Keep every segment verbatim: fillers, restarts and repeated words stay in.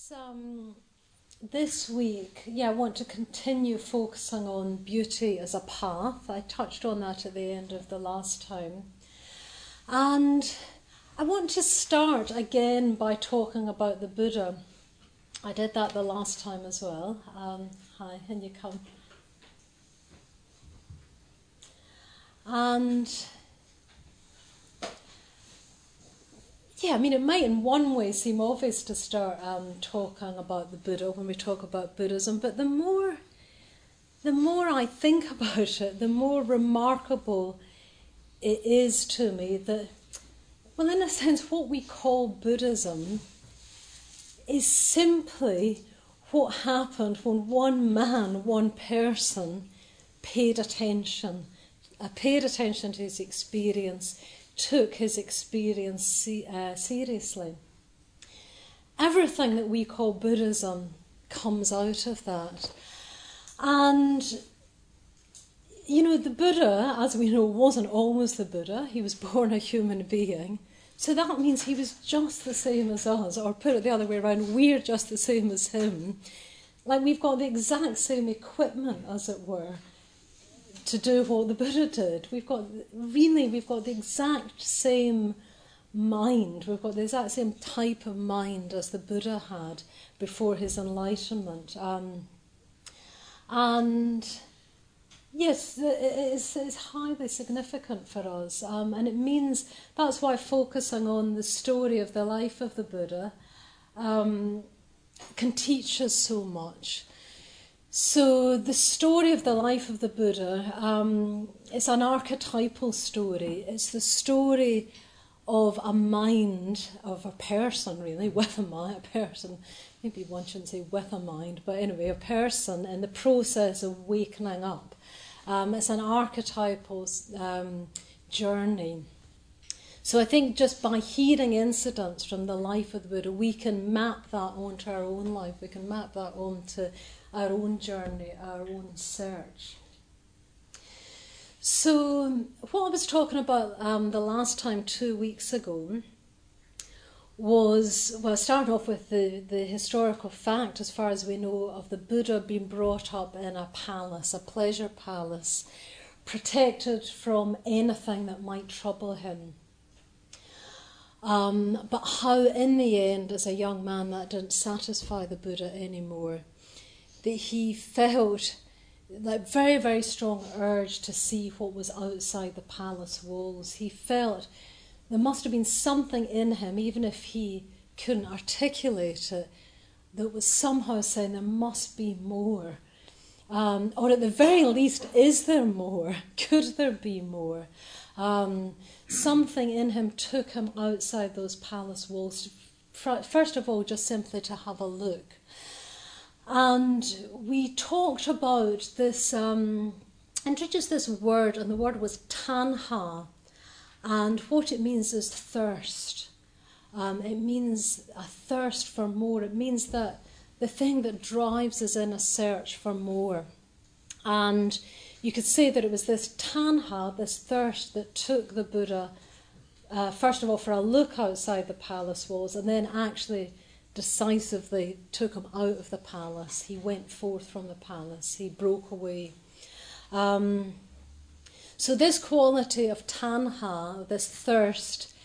This um, this week, yeah, I want to continue focusing on beauty as a path. I touched on that at the end of the last time. And I want to start again by talking about the Buddha. I did that the last time as well. Um, hi, and you come. And yeah, I mean, it might in one way seem obvious to start um, talking about the Buddha when we talk about Buddhism, but the more, the more I think about it, the more remarkable it is to me that, well, in a sense, what we call Buddhism is simply what happened when one man, one person, paid attention, uh, paid attention to his experience, took his experience se- uh, seriously. Everything that we call Buddhism comes out of that. And, you know, the Buddha, as we know, wasn't always the Buddha. He was born a human being. So that means he was just the same as us, or put it the other way around, we're just the same as him. Like we've got the exact same equipment, as it were, to do what the Buddha did. We've got, really, we've got the exact same mind. We've got the exact same type of mind as the Buddha had before his enlightenment. Um, and yes, it's, it's highly significant for us. Um, and it means, that's why focusing on the story of the life of the Buddha um, can teach us so much. So the story of the life of the Buddha, um, it's an archetypal story. It's the story of a mind, of a person really, with a mind, a person, maybe one shouldn't say with a mind, but anyway, a person in the process of wakening up. Um, it's an archetypal um, journey. So I think just by hearing incidents from the life of the Buddha, we can map that onto our own life. We can map that onto our own journey, our own search. So what I was talking about um, the last time, two weeks ago, was, well, starting off with the, the historical fact, as far as we know, of the Buddha being brought up in a palace, a pleasure palace, protected from anything that might trouble him. Um, but how in the end, as a young man, that didn't satisfy the Buddha anymore. That he felt that very, very strong urge to see what was outside the palace walls. He felt there must have been something in him, even if he couldn't articulate it, that was somehow saying there must be more. Um, or at the very least, is there more? Could there be more? Um, something in him took him outside those palace walls, to, first of all, just simply to have a look. And we talked about this, um, introduced this word, and the word was tanha. And what it means is thirst. Um, it means a thirst for more. It means that the thing that drives us in a search for more. And you could say that it was this tanha, this thirst, that took the Buddha, uh, first of all, for a look outside the palace walls, and then actually decisively took him out of the palace. He went forth from the palace. He broke away. Um, so this quality of tanha, this thirst,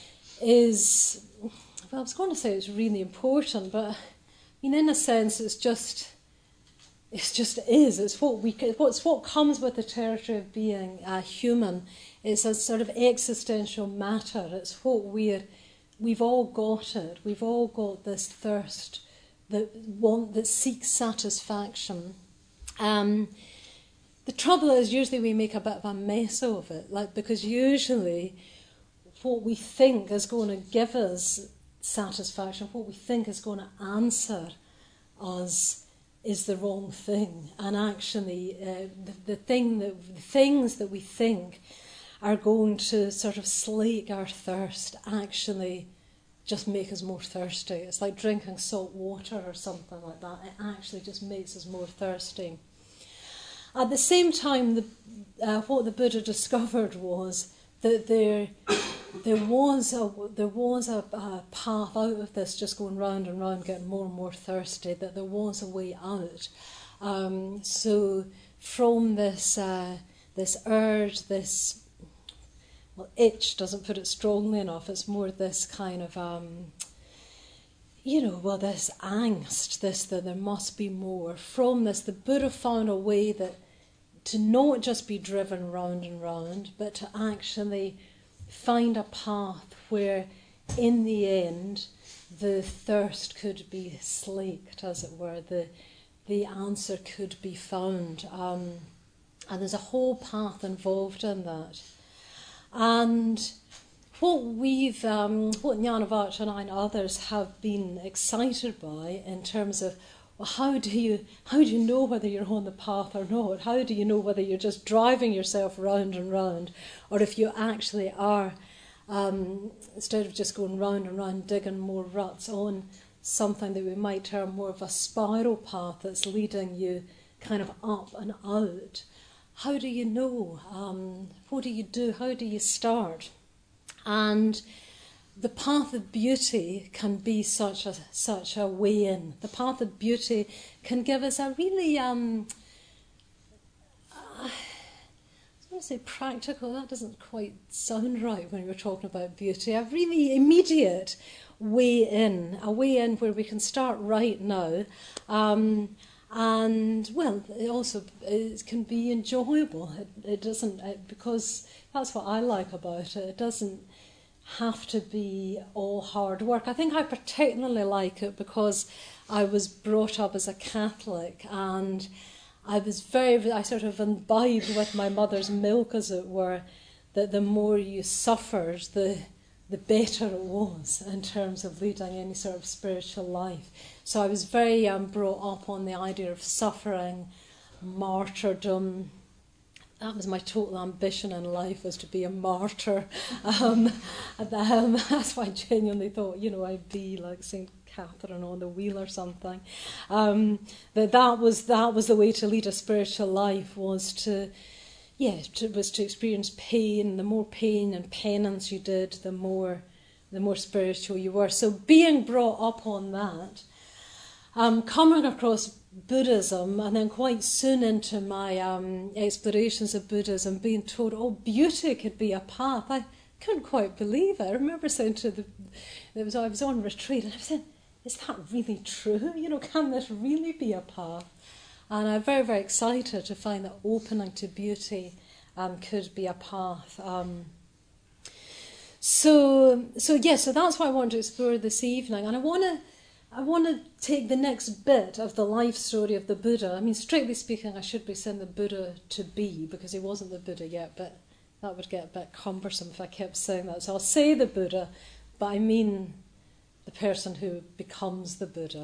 is, well, I was going to say it's really important, but I mean, in a sense, it's just, it's just is. It's what we, it's what comes with the territory of being a human. It's a sort of existential matter. It's what we're. We've all got it. We've all got this thirst that want that seeks satisfaction. Um, the trouble is, usually we make a bit of a mess of it, like because usually what we think is going to give us satisfaction, what we think is going to answer us, is the wrong thing. And actually, uh, the, the thing that the things that we think are going to sort of slake our thirst, actually just make us more thirsty. It's like drinking salt water or something like that. It actually just makes us more thirsty. At the same time, the, uh, what the Buddha discovered was that there, there was a there was a, a path out of this, just going round and round, getting more and more thirsty. That there was a way out. Um, so from this uh, this urge, this well, itch doesn't put it strongly enough. It's more this kind of um, you know, well, this angst, this that there must be more. From this, the Buddha found a way that to not just be driven round and round, but to actually find a path where, in the end, the thirst could be slaked, as it were. The the answer could be found, um, and there's a whole path involved in that. And what we've, um, what Jnanavacha and I and others have been excited by in terms of, well, how do you how do you know whether you're on the path or not? How do you know whether you're just driving yourself round and round, or if you actually are, um, instead of just going round and round, digging more ruts on something that we might term more of a spiral path that's leading you kind of up and out? How do you know? Um, what do you do? How do you start? And the path of beauty can be such a such a way in. The path of beauty can give us a really, um, uh, I was going to say practical, that doesn't quite sound right when you're talking about beauty, a really immediate way in, a way in where we can start right now. Um, and, well, it also it can be enjoyable. It, it doesn't, it, because that's what I like about it. It doesn't have to be all hard work. I think I particularly like it because I was brought up as a Catholic, and I was very, I sort of imbibed with my mother's milk, as it were, that the more you suffered, the the better it was in terms of leading any sort of spiritual life. So I was very um, brought up on the idea of suffering, martyrdom. That was my total ambition in life, was to be a martyr. Um, and, um, that's why I genuinely thought, you know, I'd be like Saint Catherine on the wheel or something. Um, that that was that was the way to lead a spiritual life, was to, yeah, to, was to experience pain. The more pain and penance you did, the more, the more spiritual you were. So being brought up on that, um, coming across Buddhism, and then quite soon into my um, explorations of Buddhism, being told, oh, beauty could be a path. I couldn't quite believe it. I remember saying to the, it was I was on retreat, and I was saying, is that really true? You know, can this really be a path? And I'm very, very excited to find that opening to beauty um, could be a path. Um, so, so yeah, so that's what I want to explore this evening, and I want to. I want to take the next bit of the life story of the Buddha. I mean, strictly speaking, I should be saying the Buddha to be, because he wasn't the Buddha yet, but that would get a bit cumbersome if I kept saying that. So I'll say the Buddha, but I mean the person who becomes the Buddha.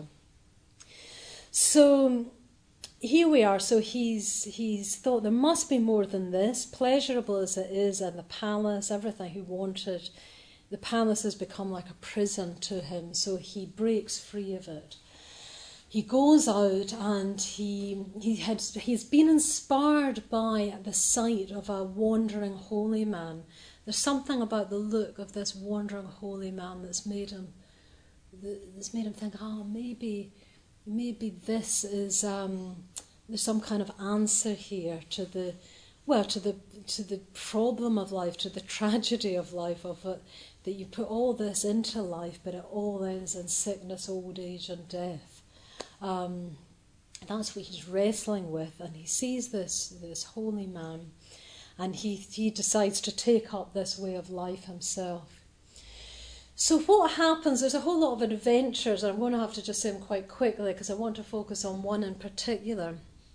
So here we are. So he's he's thought there must be more than this, pleasurable as it is, and the palace, everything he wanted. The palace has become like a prison to him, so he breaks free of it. He goes out, and he he had he's been inspired by the sight of a wandering holy man. There's something about the look of this wandering holy man that's made him that's made him think, oh, maybe maybe this is um, there's some kind of answer here to the well to the to the problem of life, to the tragedy of life, of it. That you put all this into life, but it all ends in sickness, old age, and death. Um, that's what he's wrestling with, and he sees this this holy man, and he he decides to take up this way of life himself. So what happens? There's a whole lot of adventures, and I'm going to have to just say them quite quickly because I want to focus on one in particular.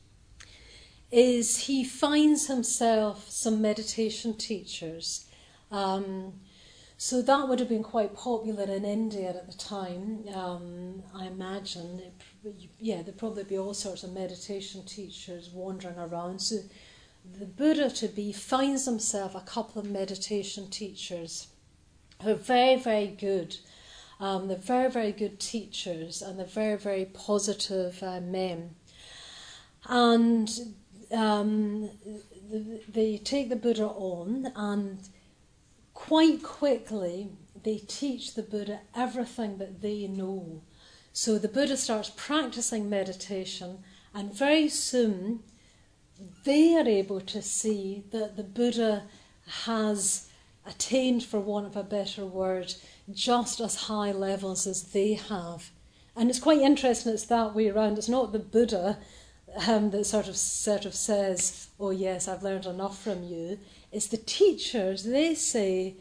Is he finds himself some meditation teachers. Um, So that would have been quite popular in India at the time, um, I imagine. It, yeah, there'd probably be all sorts of meditation teachers wandering around. So the Buddha to be finds himself a couple of meditation teachers who are very, very good. Um, they're very, very good teachers, and they're very, very positive uh, men. And um, they take the Buddha on, and quite quickly they teach the Buddha everything that they know. So the Buddha starts practicing meditation, and very soon they are able to see that the Buddha has attained, for want of a better word, just as high levels as they have. And it's quite interesting it's that way around. It's not the Buddha um, that sort of sort of says, oh yes, I've learned enough from you. It's the teachers. They say,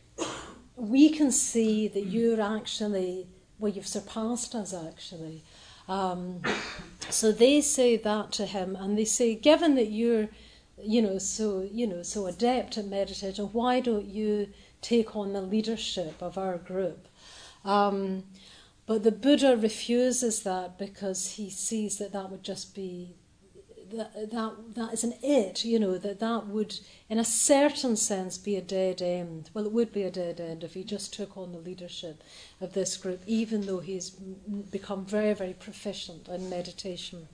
we can see that you're actually, well, you've surpassed us actually. Um, so they say that to him, and they say, given that you're, you know, so you know, so adept at meditating, why don't you take on the leadership of our group? Um, but the Buddha refuses that because he sees that that would just be that that that isn't it. You know, that that would, in a certain sense, be a dead end. Well, it would be a dead end if he just took on the leadership of this group, even though he's become very, very proficient in meditation.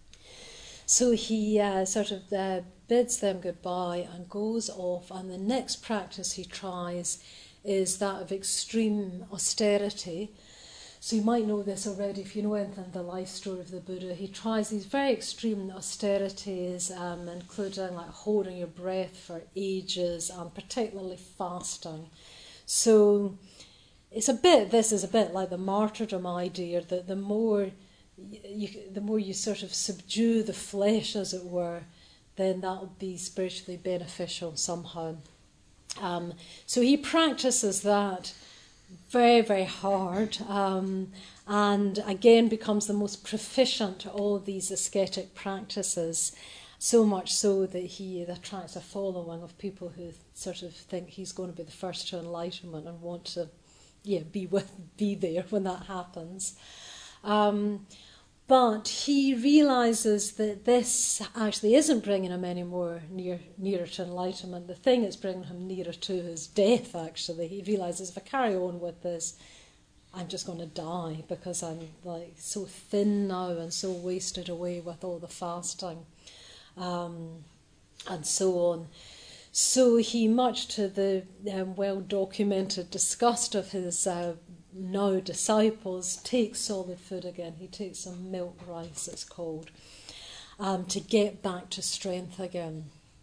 So he uh, sort of uh, bids them goodbye and goes off, and the next practice he tries is that of extreme austerity. So you might know this already if you know anything of the life story of the Buddha. He tries these very extreme austerities, um, including like holding your breath for ages, and particularly fasting. So it's a bit, this is a bit like the martyrdom idea, that the more you, the more you sort of subdue the flesh, as it were, then that'll be spiritually beneficial somehow. Um, so he practices that very, very hard, um, and again becomes the most proficient at all these ascetic practices, so much so that he attracts a following of people who sort of think he's going to be the first to enlightenment and want to, yeah, be with, be there when that happens. Um, But he realises that this actually isn't bringing him any more near, nearer to enlightenment. The thing that's bringing him nearer to his death, actually. He realises, if I carry on with this, I'm just going to die, because I'm like so thin now and so wasted away with all the fasting um, and so on. So he, much to the um, well-documented disgust of his uh, now disciples, takes solid food again. He takes some milk rice, it's called, um, to get back to strength again.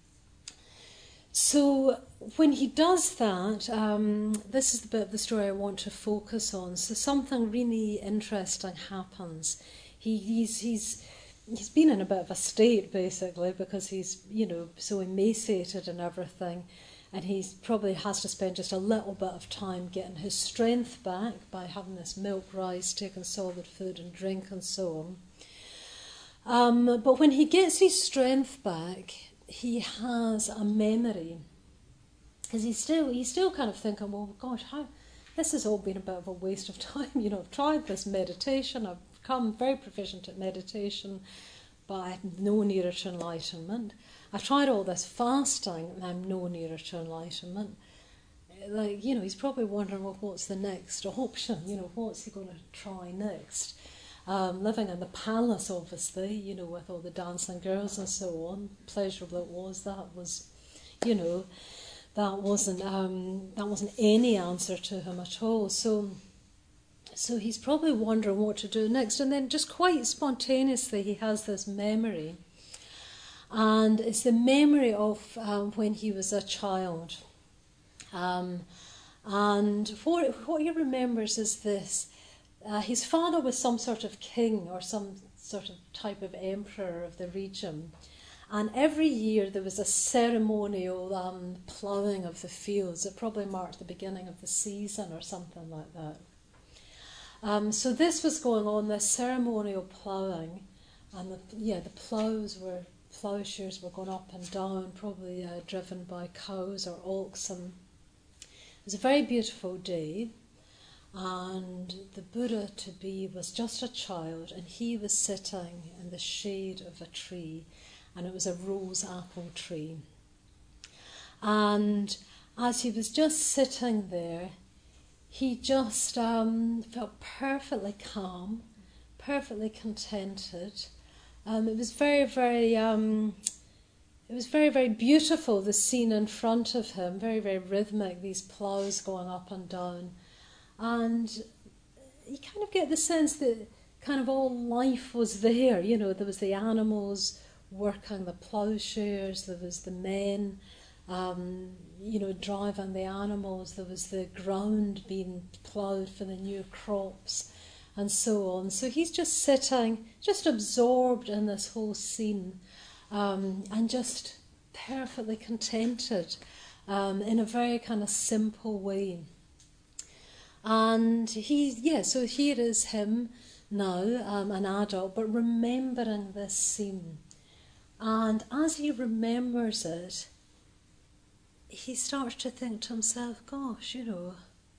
So when he does that, um, this is the bit of the story I want to focus on. So something really interesting happens. He, he's he's he's been in a bit of a state, basically, because he's, you know, so emaciated and everything. And he probably has to spend just a little bit of time getting his strength back by having this milk rice, taking solid food and drink and so on. Um, but when he gets his strength back, he has a memory. Because he's still, he's still kind of thinking, well, gosh, how, this has all been a bit of a waste of time. You know, I've tried this meditation, I've become very proficient at meditation, but I'm no nearer to enlightenment. I've tried all this fasting, and I'm no nearer to enlightenment. Like, you know, he's probably wondering, well, what's the next option? You know, what's he going to try next? Um, living in the palace, obviously, you know, with all the dancing girls and so on, pleasurable it was, that was, you know, that wasn't um, that wasn't any answer to him at all. So, so he's probably wondering what to do next. And then just quite spontaneously, he has this memory. And it's the memory of um, when he was a child. Um, and what, what he remembers is this. Uh, his father was some sort of king or some sort of type of emperor of the region. And every year there was a ceremonial um, ploughing of the fields. It probably marked the beginning of the season or something like that. Um, so this was going on, this ceremonial ploughing. And the, yeah, the ploughs were... Ploughshares were going up and down, probably uh, driven by cows or oxen. It was a very beautiful day, and the Buddha to be was just a child, and he was sitting in the shade of a tree, and it was a rose apple tree. And as he was just sitting there, he just um, felt perfectly calm, perfectly contented. Um, it was very, very, um, it was very, very beautiful, the scene in front of him, very, very rhythmic, these ploughs going up and down. And you kind of get the sense that kind of all life was there. You know, there was the animals working the ploughshares, there was the men, um, you know, driving the animals, there was the ground being ploughed for the new crops, and so on. So he's just sitting, just absorbed in this whole scene, um, and just perfectly contented um, in a very kind of simple way. And he, yeah, so here is him now, um, an adult, but remembering this scene. And as he remembers it, he starts to think to himself, gosh, you know,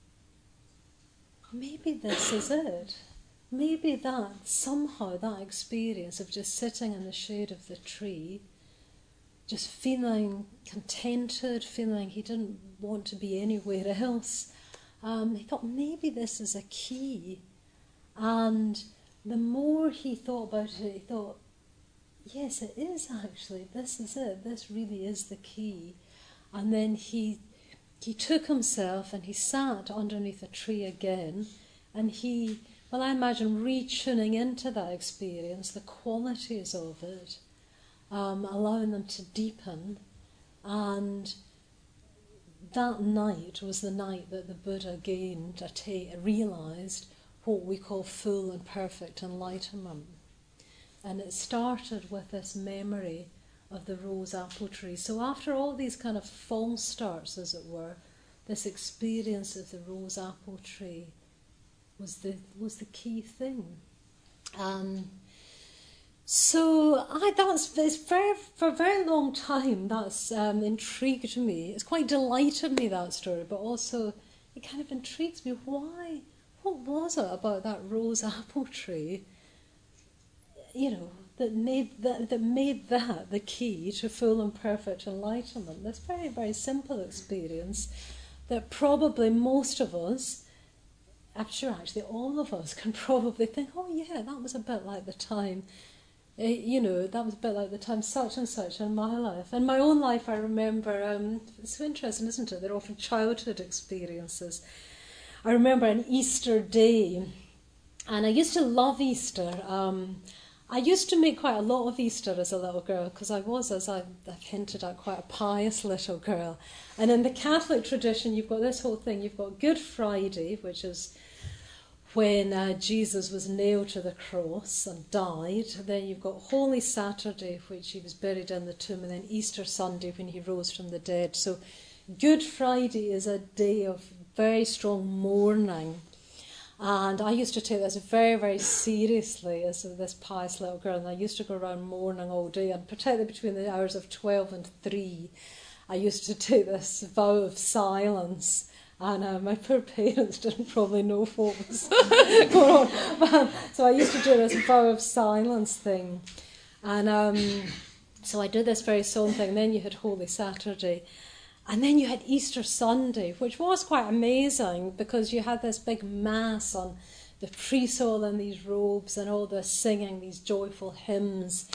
maybe this is it. Maybe that, somehow, that experience of just sitting in the shade of the tree, just feeling contented, feeling he didn't want to be anywhere else, um, he thought maybe this is a key. And the more he thought about it, he thought, yes, it is actually, this is it, this really is the key. And then he he took himself and he sat underneath a tree again, and he, well, I imagine retuning into that experience, the qualities of it, um, allowing them to deepen. And that night was the night that the Buddha gained, atta- realised what we call full and perfect enlightenment. And it started with this memory of the rose apple tree. So after all these kind of false starts, as it were, this experience of the rose apple tree was the was the key thing. Um, so I that's it's very for a very long time that's um, intrigued me. It's quite delighted me, that story, but also it kind of intrigues me. Why? What was it about that rose apple tree? You know, that made that that made that the key to full and perfect enlightenment. This very, very simple experience that probably most of us, I'm sure actually all of us, can probably think, oh yeah, that was a bit like the time, uh, you know, that was a bit like the time such and such in my life. In my own life, I remember, um, it's so interesting, isn't it? They're often childhood experiences. I remember an Easter day, and I used to love Easter. Um, I used to make quite a lot of Easter as a little girl, because I was, as I've, I've hinted at, quite a pious little girl. And in the Catholic tradition, you've got this whole thing. You've got Good Friday, which is when uh, Jesus was nailed to the cross and died. Then you've got Holy Saturday, which he was buried in the tomb, and then Easter Sunday, when he rose from the dead. So Good Friday is a day of very strong mourning. And I used to take this very, very seriously as this pious little girl. And I used to go around mourning all day, and particularly between the hours of twelve and three, I used to take this vow of silence. And uh, my poor parents didn't probably know what was going on. But, so I used to do this vow of silence thing. And um, so I did this very solemn thing. Then you had Holy Saturday. And then you had Easter Sunday, which was quite amazing, because you had this big mass on the priests all in these robes and all this singing these joyful hymns.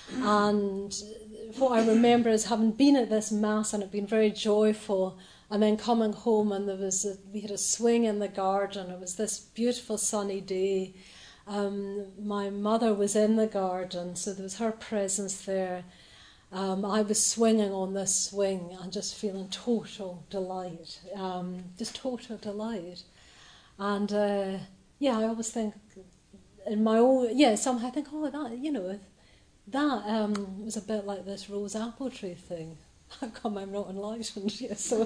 And what I remember is having been at this mass and it being very joyful, and then coming home, and there was a, we had a swing in the garden. It was this beautiful sunny day. Um, my mother was in the garden, so there was her presence there. Um, I was swinging on this swing and just feeling total delight, um, just total delight. And uh, yeah, I always think in my own, yeah, somehow I think, oh, that, you know, that um, was a bit like this rose apple tree thing. How come I'm not enlightened? Yeah, so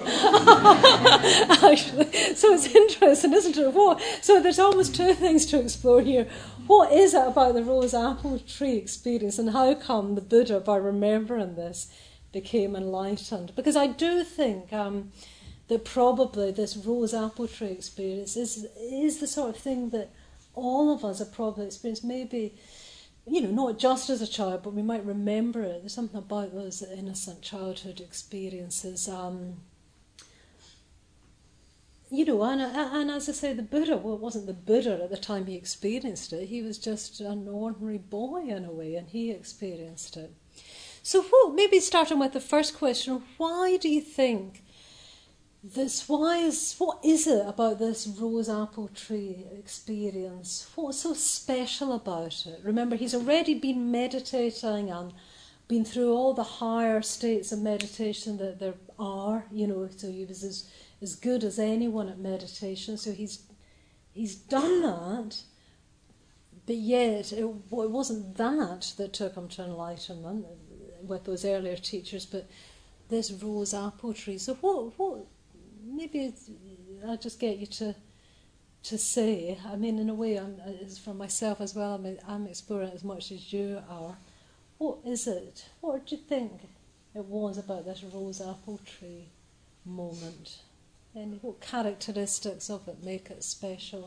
actually, so it's interesting, isn't it? What? So there's almost two things to explore here. What is it about the rose apple tree experience, and how come the Buddha, by remembering this, became enlightened? Because I do think um, that probably this rose apple tree experience is is the sort of thing that all of us have probably experienced. Maybe, you know, not just as a child, but we might remember it. There's something about those innocent childhood experiences. Um, you know, and, and as I say, the Buddha, well, it wasn't the Buddha at the time he experienced it. He was just an ordinary boy in a way, and he experienced it. So what, maybe starting with the first question, why do you think this, why is, what is it about this rose apple tree experience? What's so special about it? Remember, he's already been meditating and been through all the higher states of meditation that there are, you know, so he was as, as good as anyone at meditation, so he's he's done that, but yet it, it wasn't that that took him to enlightenment with those earlier teachers, but this rose apple tree. So what, what maybe I'll just get you to to say, I mean, in a way, I'm, it's for myself as well, I'm, I'm exploring it as much as you are. What is it? What do you think it was about this rose apple tree moment? And what characteristics of it make it special?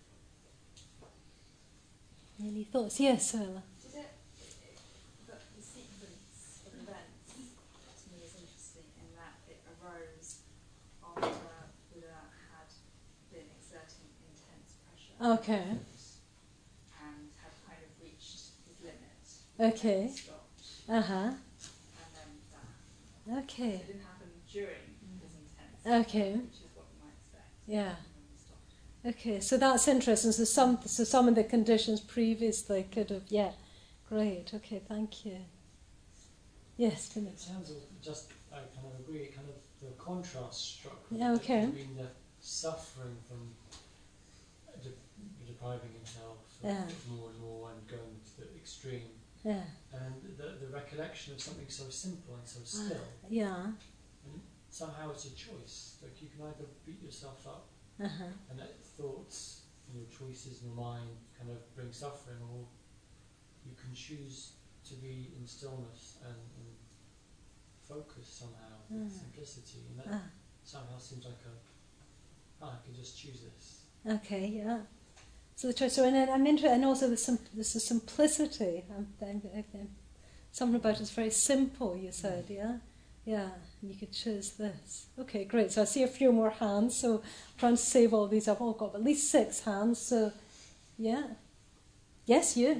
Any thoughts? Yes, Ella. Did it, it, the, the sequence of events to me is interesting in that it arose after Buddha had been exerting intense pressure. Okay. And had kind of reached his limit. Okay. And stopped. Uh-huh. And then that. Okay. So it didn't happen during his intense. Okay. Which is what we might expect. Yeah. And then stopped. Okay, so that's interesting. So some, so some of the conditions previously could have, yeah, great. Okay, thank you. Yes, In Philip. terms of just, I kind of agree. Kind of the contrast struck me Yeah, okay. between the suffering from de- depriving himself of Yeah. more and more and going to the extreme, Yeah, and the the recollection of something so simple and so still. yeah. And somehow it's a choice. Like you can either beat yourself up Uh-huh. and let thoughts and your choices in your mind kind of bring suffering, or you can choose to be in stillness and, and focus somehow with Mm. simplicity, and that Ah, somehow seems like a, oh, I can just choose this. okay, yeah. So the choice. So and then I'm interested, and also the sim- this is simplicity. I'm, I'm, I'm, something about it's very simple. You said, yeah, yeah. And you could choose this. Okay, great. So I see a few more hands. So I'm trying to save all these up. Oh, I've got at least six hands. So, yeah. Yes, you.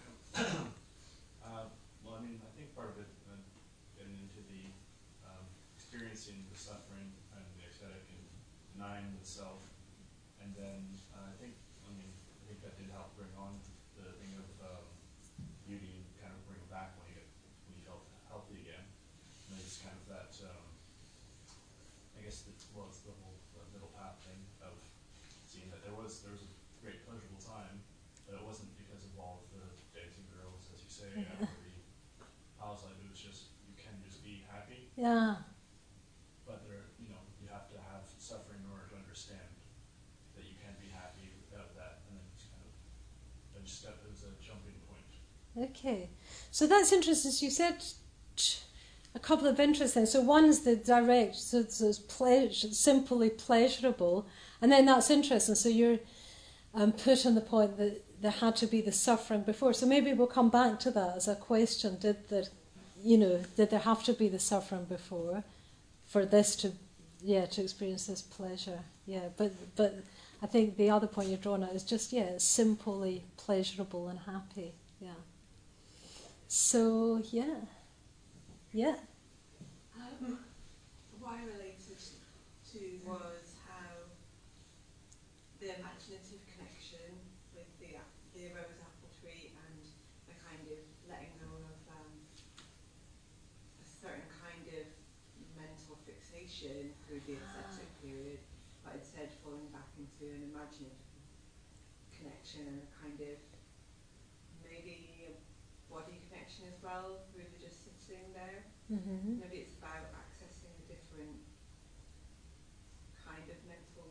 Uh, well, I mean, I think part of it, uh, getting into the um, experiencing the suffering and the aesthetic and denying the self, and then uh, I think, I mean, I think that did help bring on the thing of um, beauty and kind of bring it back when you get when you felt healthy again. And it's kind of that, um, I guess, the, well, it's the whole uh, middle path thing of seeing that there was there was a great pleasurable time, but it wasn't because of all of the dancing girls, as you say, Yeah. or the house life. It was just, you can just be happy, Yeah. but there, you know, you have to have suffering in order to understand that you can be happy without that, and then it's kind of, I just got, it was a jumping point. Okay, so that's interesting. So you said a couple of interesting. So one is the direct, so, so it's pleasure, simply pleasurable, and then that's interesting. So you're um, putting the point that there had to be the suffering before. So maybe we'll come back to that as a question. Did the, you know, did there have to be the suffering before for this to, yeah, to experience this pleasure? Yeah, but but I think the other point you're drawing at is just, yeah, it's simply pleasurable and happy. Yeah. So, yeah. Yeah. Um, what I related to was how the imaginative connection with the the rose apple tree and the kind of letting go of um, a certain kind of mental fixation through the ascetic period, but instead falling back into an imaginative connection and a kind of maybe a body connection as well through the just sitting there. Mm-hmm. Maybe it's about accessing a different kind of mental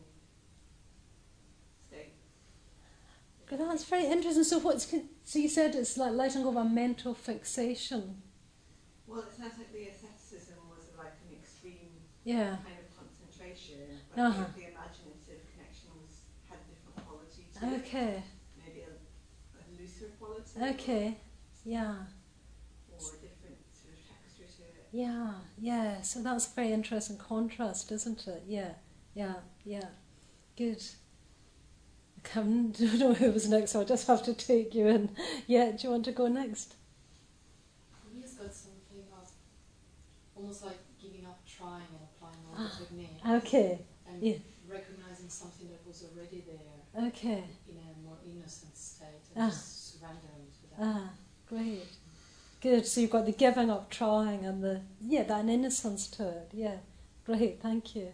state. But that's very interesting. So what's so you said it's like letting go of a mental fixation. Well, it sounds like the asceticism was like an extreme Yeah. kind of concentration, but Uh-huh. the imaginative connection was had a different quality to it. Okay. Maybe a, a looser quality. Okay. Yeah. Or a different sort of texture to it. Yeah. Yeah. So that's a very interesting contrast, isn't it? Yeah. Yeah. Yeah. Good. I can't- don't know who was next, so I'll just have to take you in. Yeah. Do you want to go next? He's got something almost like giving up trying and applying all the techniques. Okay. And Yeah. recognizing something that was already there Okay. in a more innocent state and Ah. just surrendering to that. Ah, great. Good. So you've got the giving up trying and the, yeah, that innocence to it. Yeah. Great. Thank you.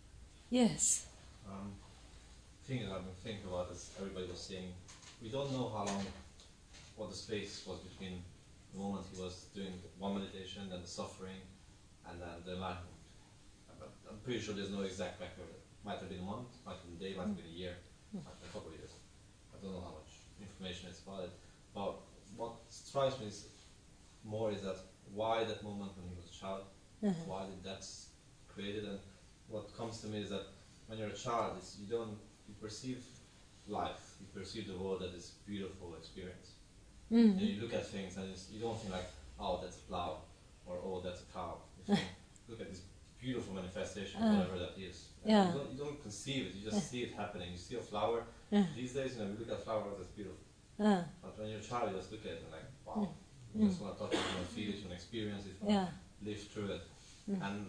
Yes. Um, thing that I've been thinking about is everybody was saying, we don't know how long, what the space was between the moment he was doing one meditation, then the suffering, and then the enlightenment. But I'm pretty sure there's no exact record. It might have been a month, might have been a day, might have been a year, might have been a couple of years. I don't know how much information is about it. But what strikes me is more is that why that moment when he was a child, Uh-huh. why did that created, and what comes to me is that when you're a child, it's, you don't, you perceive life, you perceive the world as this beautiful experience. Mm. And you look at things and it's, you don't think like, oh, that's a flower, or oh, that's a cow. You think, look at this beautiful manifestation, Uh, whatever that is. And yeah. You don't, you don't conceive it, you just see it happening. You see a flower. Uh, These days, you know, we look at flowers, that's beautiful. uh, But when you're a child, you just look at it and like, wow. Mm. You just want to touch it, you want to feel it, you want to experience it, you want yeah. to live through it. Mm. And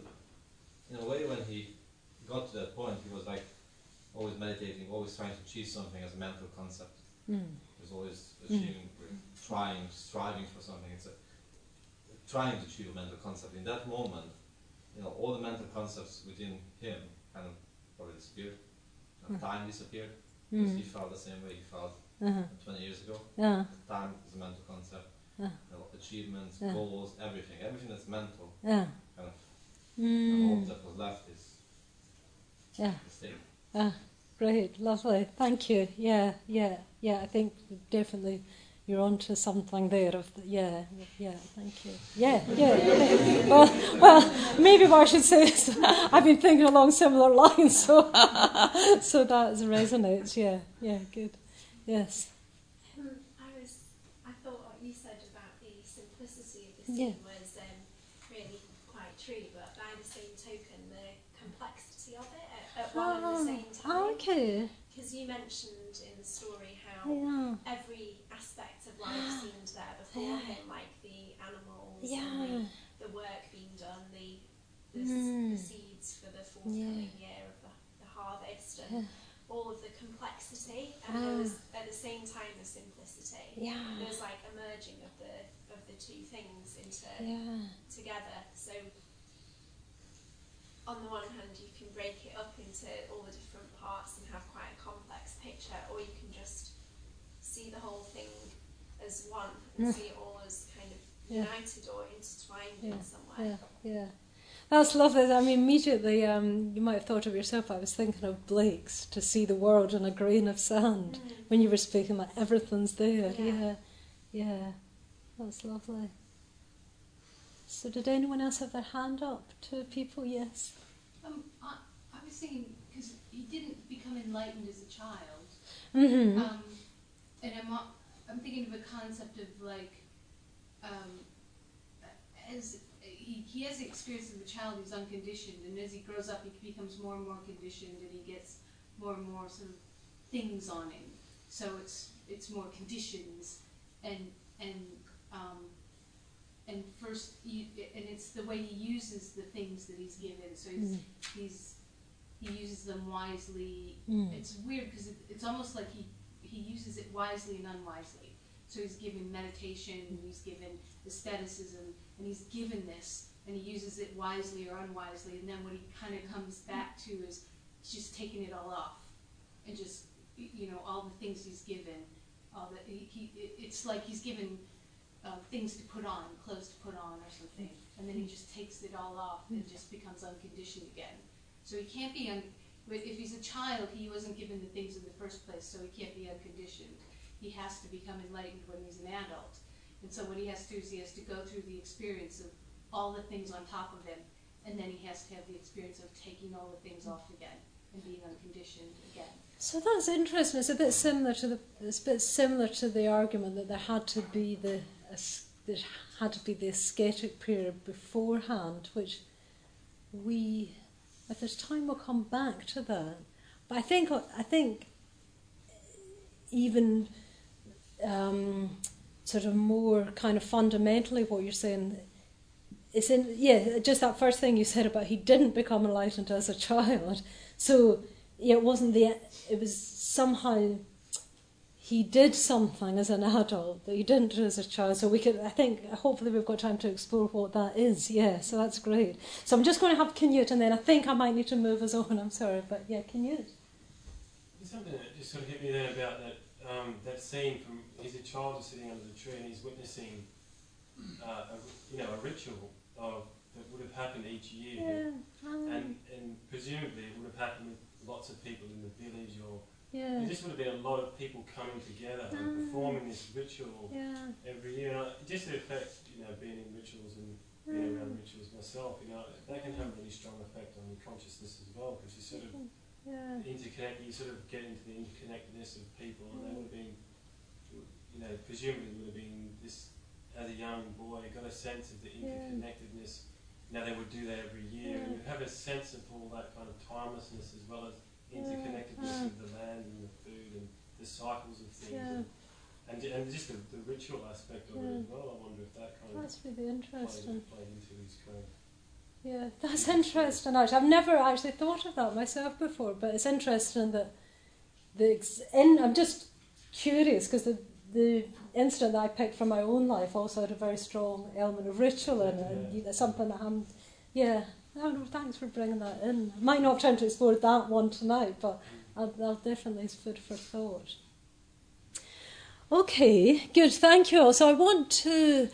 in a way, when he got to that point, he was like always meditating, always trying to achieve something as a mental concept. Mm. He was always achieving, trying, striving for something. It's a, trying to achieve a mental concept. In that moment, you know, all the mental concepts within him kind of probably disappeared. You know, Mm. Time disappeared. Because he Mm. felt the same way he felt Uh-huh. twenty years ago. Yeah. Time is a mental concept. Yeah. You know, achievements, Yeah. goals, everything. Everything that's mental, Yeah. kind of, and all Mm. that was left is Yeah. the state. Ah, great, lovely. Thank you. Yeah, yeah, yeah. I think definitely you're onto something there. Of the, yeah, yeah. Thank you. Yeah, yeah. well, well, maybe what I should say is I've been thinking along similar lines, so so that resonates. Yeah, yeah. Good. Yes. Um, I was, I thought what you said about the simplicity of the Yeah. scene was um, really quite true, but by the same token, the complexity of it at, at one and the same Oh, time. okay. Because you mentioned in the story how Yeah. every aspect of life seemed there before Yeah. him, like the animals, Yeah. and the, the work being done, the the, s Mm. the seeds for the forthcoming year of the, the harvest, and Yeah. all of the complexity, and there Ah. was at the same time the simplicity. Yeah. There was like a merging of the of the two things into Yeah. together. So on the one hand, you can break it up into all the different parts and have quite a complex picture, or you can just see the whole thing as one and Mm. see it all as kind of Yeah. united or intertwined Yeah. in some way. Yeah, yeah. That's lovely. I mean, immediately, um, you might have thought of yourself, I was thinking of Blake's To See the World in a Grain of Sand. Mm. When you were speaking, like, everything's there. Yeah. Yeah, yeah. That's lovely. So did anyone else have their hand up to people? Yes. Um, I, I was thinking, because he didn't become enlightened as a child, Mm-hmm. um, and I'm, uh, I'm thinking of a concept of like, um, as he, he has the experience of a child who's unconditioned, and as he grows up, he becomes more and more conditioned, and he gets more and more sort of things on him. So it's it's more conditions, and and um, and first, you, and it's the way he uses the things that he's given. So he's Mm. he's he uses them wisely. Mm. It's weird because it, it's almost like he he uses it wisely and unwisely. So he's given meditation, and he's given aestheticism, and he's given this, and he uses it wisely or unwisely. And then what he kind of comes back to is just taking it all off, and just, you know, all the things he's given. All that he, he it's like he's given uh, things to put on, clothes to put on, or something, and then he just takes it all off and just becomes unconditioned again. So he can't be un. If he's a child, he wasn't given the things in the first place, so he can't be unconditioned. He has to become enlightened when he's an adult. And so what he has to do is he has to go through the experience of all the things on top of him, and then he has to have the experience of taking all the things off again and being unconditioned again. So that's interesting. It's a bit similar to the. It's a bit similar to the argument that there had to be the. There had to be the ascetic period beforehand, which we, if there's time, we'll come back to that. But I think I think even um, sort of more kind of fundamentally what you're saying, it's in, yeah, just that first thing you said about he didn't become enlightened as a child. So, yeah, it wasn't the, it was somehow he did something as an adult that he didn't do as a child. So we could, I think, hopefully we've got time to explore what that is. Yeah, so that's great. So I'm just going to have Canute, and then I think I might need to move us on. I'm sorry, but yeah, Canute. There's something that just sort of hit me then about that um, that scene from he's a child who's sitting under the tree and he's witnessing uh, a, you know a ritual of that would have happened each year, Yeah. Um, and and presumably it would have happened with lots of people in the village, or yeah. there just would have been a lot of people coming together and Um, performing this ritual Yeah. every year. And I, just the effect, you know, being in rituals and being around rituals myself, you know, that can have a really strong effect on your consciousness as well, because you sort of Yeah. interconnect, you sort of get into the interconnectedness of people, and they would have been, you know, presumably would have been this, as a young boy, got a sense of the interconnectedness. Now they would do that every year, Yeah. and you have a sense of all that kind of timelessness as well as interconnectedness Yeah. of the land and the food and the cycles of things, Yeah. and, and ju- and just the, the ritual aspect of it Yeah. as well. I wonder if that kind That's really of interesting. played, played into his kind of. Yeah, that's interesting. Actually, I've never actually thought of that myself before, but it's interesting that the ex- in, I'm just curious because the the incident that I picked from my own life also had a very strong element of ritual in it, and you know, something that I'm, yeah. Oh, no, thanks for bringing that in. I might not have time to explore that one tonight, but I'll, I'll definitely it's food for thought. Okay, good. Thank you all. So I want to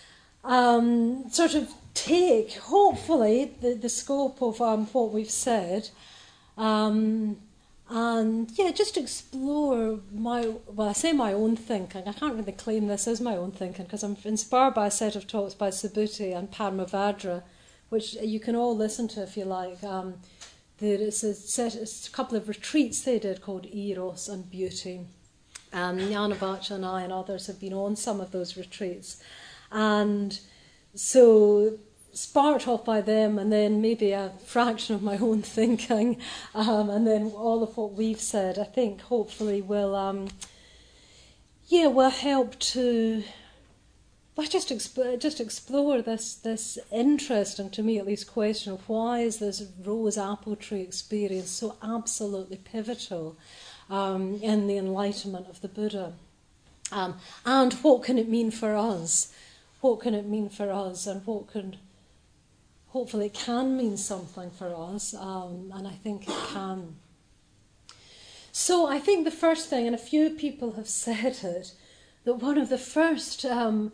um, sort of take, hopefully, the, the scope of um, what we've said, um, and yeah, just explore my, well, I say my own thinking. I can't really claim this as my own thinking because I'm inspired by a set of talks by Subhuti and Padmavajra, which you can all listen to if you like. Um, there is a, set, a couple of retreats they did called Eros and Beauty. Um, Jnanavacha and I and others have been on some of those retreats. And so, sparked off by them, and then maybe a fraction of my own thinking, um, and then all of what we've said, I think hopefully will, um, yeah, will help to, well, just exp- just explore this this interesting, to me at least, question of why is this rose apple tree experience so absolutely pivotal um, in the enlightenment of the Buddha, um, and what can it mean for us? What can it mean for us, and what can, hopefully it can mean something for us, um, and I think it can. So I think the first thing, and a few people have said it, that one of the first um,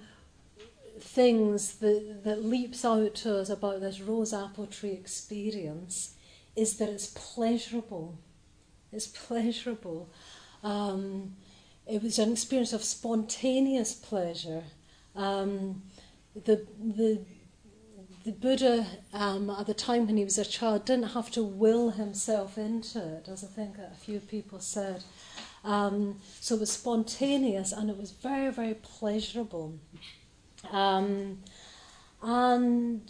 things that, that leaps out to us about this rose apple tree experience is that it's pleasurable. It's pleasurable. Um, it was an experience of spontaneous pleasure. Um, the the the Buddha um, at the time when he was a child didn't have to will himself into it, as I think a few people said. Um, so it was spontaneous and it was very, very pleasurable. Um, and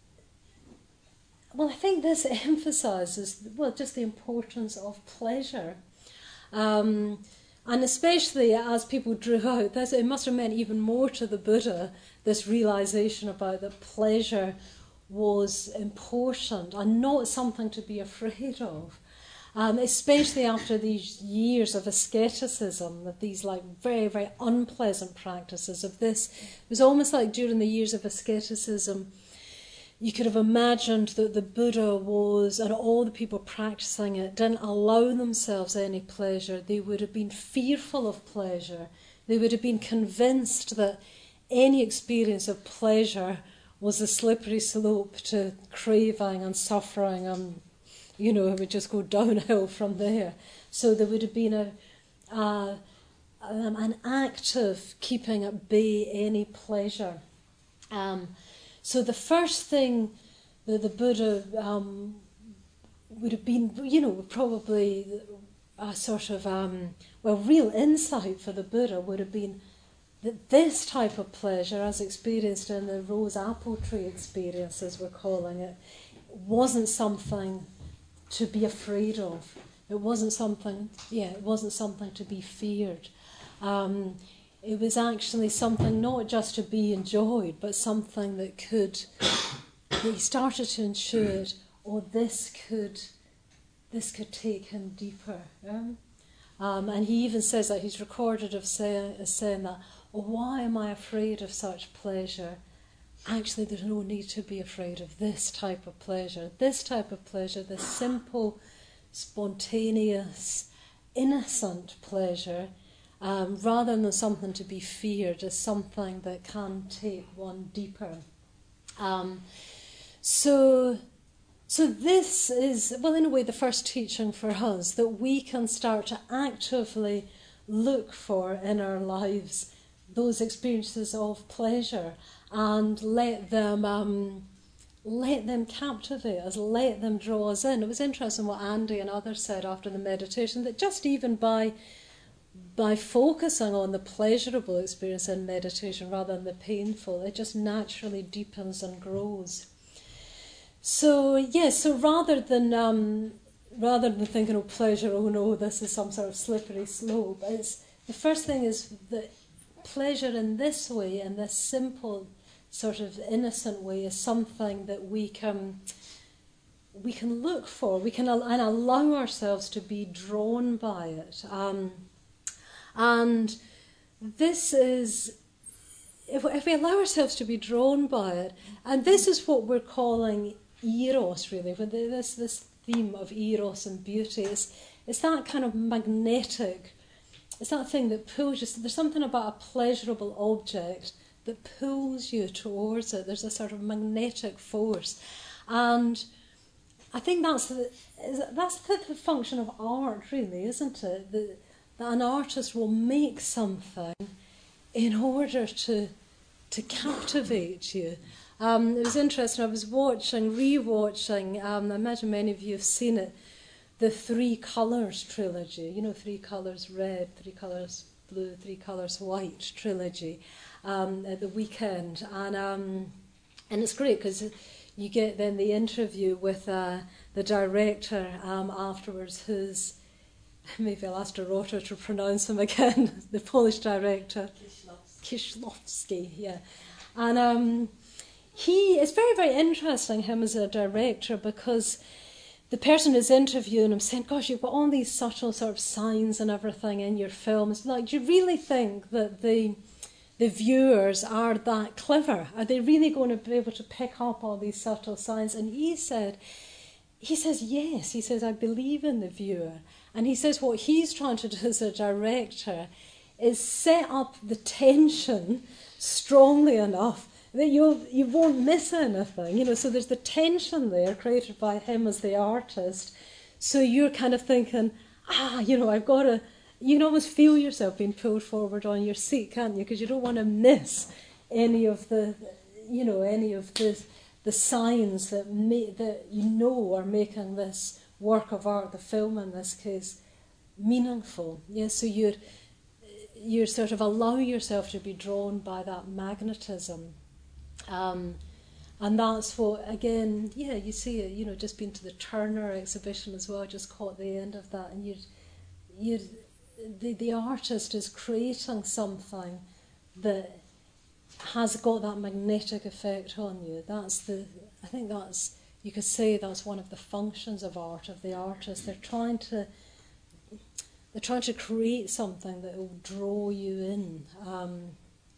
well, I think this emphasises, well, just the importance of pleasure. Um, And especially as people drew out this, it must have meant even more to the Buddha, this realization about that pleasure was important and not something to be afraid of. Um, especially after these years of asceticism, of these like very, very unpleasant practices of this. It was almost like during the years of asceticism, you could have imagined that the Buddha was, and all the people practicing it, didn't allow themselves any pleasure. They would have been fearful of pleasure. They would have been convinced that any experience of pleasure was a slippery slope to craving and suffering, and, you know, it would just go downhill from there. So there would have been a, a um, an act of keeping at bay any pleasure. Um, So the first thing that the Buddha um, would have been, you know, probably a sort of, um, well, real insight for the Buddha would have been that this type of pleasure, as experienced in the rose apple tree experience, as we're calling it, wasn't something to be afraid of. It wasn't something, yeah, it wasn't something to be feared. Um, it was actually something not just to be enjoyed, but something that could, that he started to intuit, or oh, this could, this could take him deeper. Yeah? Um, and he even says that, he's recorded of say, as saying that, oh, why am I afraid of such pleasure? Actually, there's no need to be afraid of this type of pleasure. This type of pleasure, this simple, spontaneous, innocent pleasure, um, rather than something to be feared, is something that can take one deeper. Um, so, so this is, well, in a way, the first teaching for us, that we can start to actively look for in our lives those experiences of pleasure, and let them um, let them captivate us, let them draw us in. It was interesting what Andy and others said after the meditation, that just even by by focusing on the pleasurable experience in meditation rather than the painful, it just naturally deepens and grows. So yes, so rather than um, rather than thinking of pleasure, oh no, this is some sort of slippery slope, it's, the first thing is that pleasure in this way, in this simple, sort of innocent way, is something that we can we can look for. We can al- and allow ourselves to be drawn by it. Um, and this is, if, if we allow ourselves to be drawn by it, and this is what we're calling eros, really. When this this theme of eros and beauty is, it's that kind of magnetic. It's that thing that pulls you. There's something about a pleasurable object that pulls you towards it. There's a sort of magnetic force. And I think that's the, that's the, the function of art, really, isn't it? The, that an artist will make something in order to to captivate you. Um, it was interesting, I was watching, re-watching, um, I imagine many of you have seen it, the Three Colours trilogy, you know, three colours red, three colours blue, three colours white trilogy, um, at the weekend. And um, and it's great because you get then the interview with uh, the director um, afterwards, who's, maybe I'll ask Dorota to pronounce him again, the Polish director. Kieślowski. Kieślowski, yeah. And um, he, it's very, very interesting, him as a director, because the person who's interviewing him saying, gosh, you've got all these subtle sort of signs and everything in your films. Like, do you really think that the the viewers are that clever? Are they really going to be able to pick up all these subtle signs? And he said, he says, yes. He says, I believe in the viewer. And he says what he's trying to do as a director is set up the tension strongly enough that you you won't miss anything, you know. So there's the tension there created by him as the artist. So you're kind of thinking, ah, you know, I've got to. You can almost feel yourself being pulled forward on your seat, can't you? Because you don't want to miss any of the, you know, any of the the signs that ma- that you know are making this work of art, the film in this case, meaningful. Yeah. So you're you sort of allow yourself to be drawn by that magnetism. Um, and that's what, again, yeah, you see it, you know, just been to the Turner exhibition as well, I just caught the end of that, and you, you, the, the artist is creating something that has got that magnetic effect on you. That's the, I think that's, you could say that's one of the functions of art, of the artist. They're trying to, they're trying to create something that will draw you in. Um,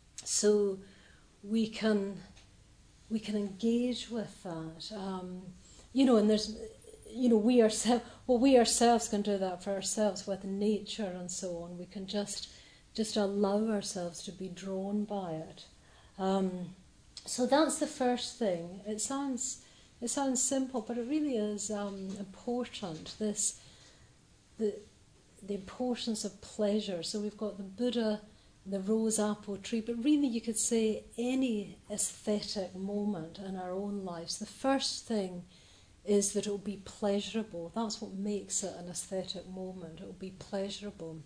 so we can... we can engage with that, um, you know, and there's, you know, we ourselves, well, we ourselves can do that for ourselves with nature and so on. We can just, just allow ourselves to be drawn by it. Um, so that's the first thing. It sounds, it sounds simple, but it really is um, important. This, the, the importance of pleasure. So we've got the Buddha, the rose apple tree, but really you could say any aesthetic moment in our own lives, the first thing is that it will be pleasurable. That's what makes it an aesthetic moment. It will be pleasurable.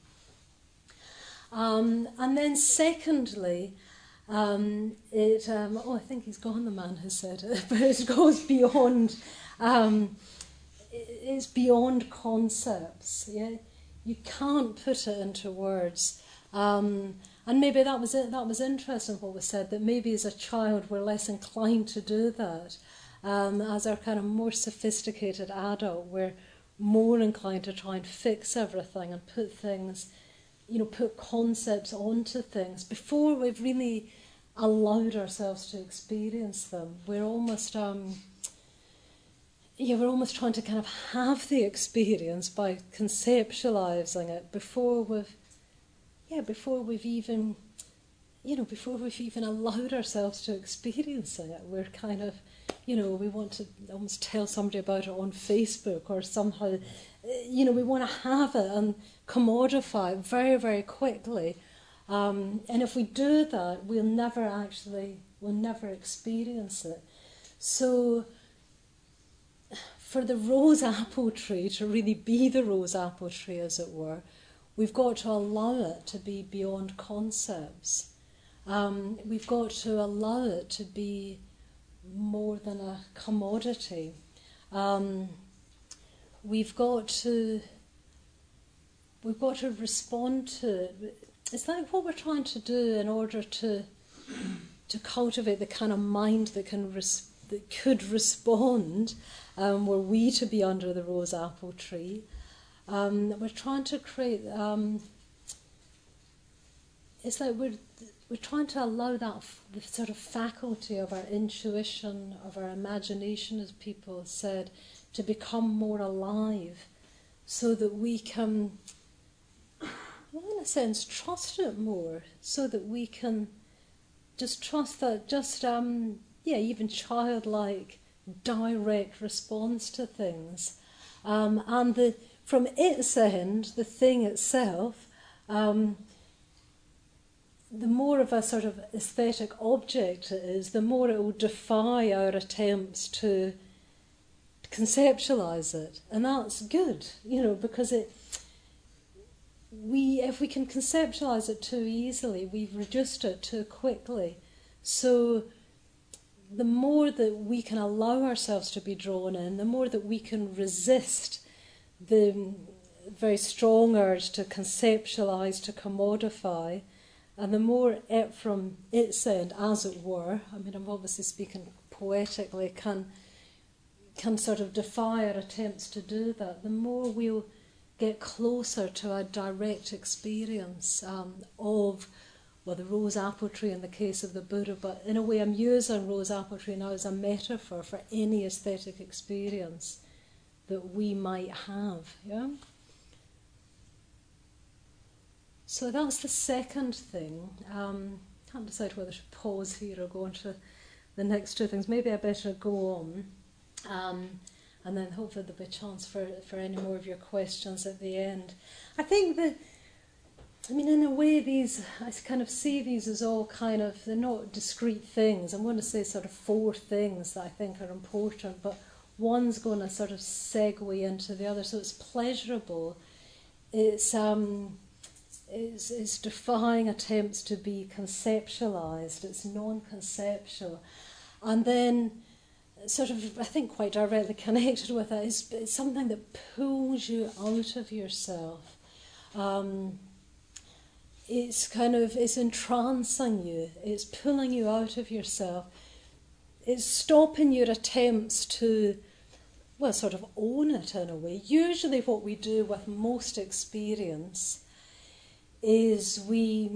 Um, and then secondly, um, it, um, oh, I think he's gone, the man who said it, but it goes beyond, um, it's beyond concepts. Yeah? You can't put it into words. Um, and maybe that was it. That was interesting what was said, that maybe as a child we're less inclined to do that. Um, as our kind of more sophisticated adult, we're more inclined to try and fix everything and put things, you know, put concepts onto things before we've really allowed ourselves to experience them. We're almost, um, yeah, we're almost trying to kind of have the experience by conceptualizing it before we've, yeah, before we've even, you know, before we've even allowed ourselves to experience it. We're kind of, you know, we want to almost tell somebody about it on Facebook or somehow, you know, we want to have it and commodify it very, very quickly. Um, and if we do that, we'll never actually, we'll never experience it. So for the rose apple tree to really be the rose apple tree, as it were, we've got to allow it to be beyond concepts. Um, we've got to allow it to be more than a commodity. Um, we've got to we've got to respond to it. It's like what we're trying to do in order to to cultivate the kind of mind that can res- that could respond. Um, were we to be under the rose apple tree, um, we're trying to create. Um, it's like we're. We're trying to allow that the sort of faculty of our intuition, of our imagination, as people said, to become more alive, so that we can, well, in a sense, trust it more, so that we can just trust that, just um, yeah, even childlike, direct response to things, um, and the from its end, the thing itself. Um, the more of a sort of aesthetic object it is, the more it will defy our attempts to conceptualize it. And that's good, you know, because it, we, if we can conceptualize it too easily, we've reduced it too quickly. So the more that we can allow ourselves to be drawn in, the more that we can resist the very strong urge to conceptualize, to commodify. And the more it from its end, as it were, I mean, I'm obviously speaking poetically, can can sort of defy our attempts to do that, the more we'll get closer to a direct experience um, of, well, the rose apple tree in the case of the Buddha, but in a way I'm using rose apple tree now as a metaphor for any aesthetic experience that we might have, yeah? So that's the second thing. Um, can't decide whether I should pause here or go on to the next two things. Maybe I better go on, um, and then hopefully there'll be a chance for, for any more of your questions at the end. I think that, I mean, in a way, these, I kind of see these as all kind of, they're not discrete things. I'm going to say sort of four things that I think are important, but one's going to sort of segue into the other. So it's pleasurable. It's... Um, Is, is defying attempts to be conceptualized. It's non-conceptual. And then sort of, I think quite directly connected with that is it's something that pulls you out of yourself. Um, it's kind of, it's entrancing you. It's pulling you out of yourself. It's stopping your attempts to, well, sort of own it in a way. Usually what we do with most experience is we,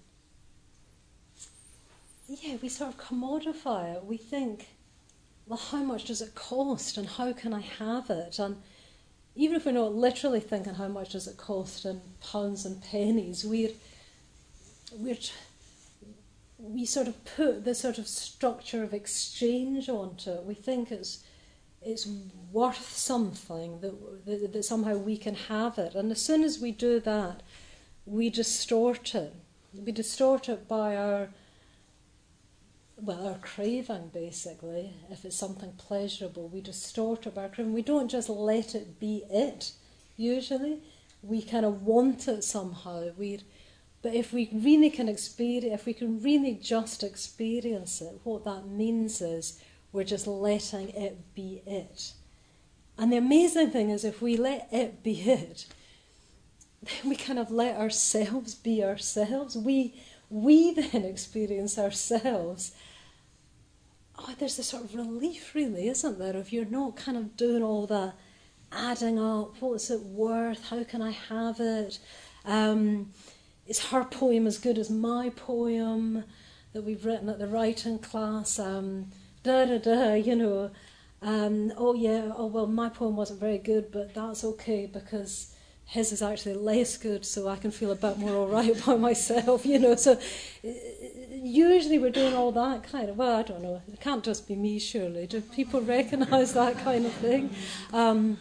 yeah, we sort of commodify it. We think, well, how much does it cost and how can I have it? And even if we're not literally thinking how much does it cost in pounds and pennies, we're, we're, we sort of put this sort of structure of exchange onto it. We think it's, it's worth something, that, that, that somehow we can have it. And as soon as we do that, we distort it. We distort it by our, well, our craving, basically. If it's something pleasurable, we distort it by our craving. We don't just let it be it, usually. We kind of want it somehow. We, but if we really can experience, if we can really just experience it, what that means is we're just letting it be it. And the amazing thing is, if we let it be it, then we kind of let ourselves be ourselves. We we then experience ourselves, oh, there's this sort of relief, really, isn't there, of you're not kind of doing all that adding up, what's it worth, how can I have it, um, is her poem as good as my poem that we've written at the writing class, um, da da da, you know, um, oh yeah, oh well, my poem wasn't very good, but that's okay because his is actually less good, so I can feel a bit more all right about myself, you know. So usually we're doing all that kind of, well, I don't know, it can't just be me, surely. Do people recognise that kind of thing? Um,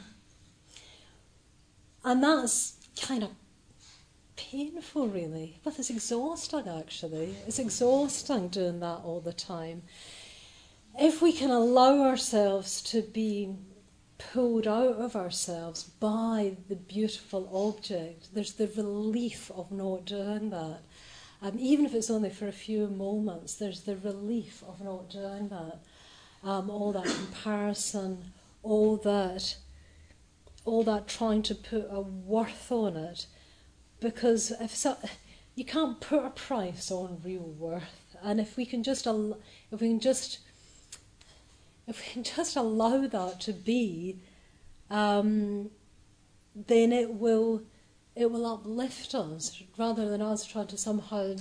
and that's kind of painful, really, but it's exhausting, actually. It's exhausting doing that all the time. If we can allow ourselves to be pulled out of ourselves by the beautiful object, there's the relief of not doing that. Um, even if it's only for a few moments, there's the relief of not doing that. Um, all that comparison, all that, all that trying to put a worth on it, because if so, you can't put a price on real worth. And if we can just, al- if we can just, if we can just allow that to be, um, then it will, it will uplift us rather than us trying to somehow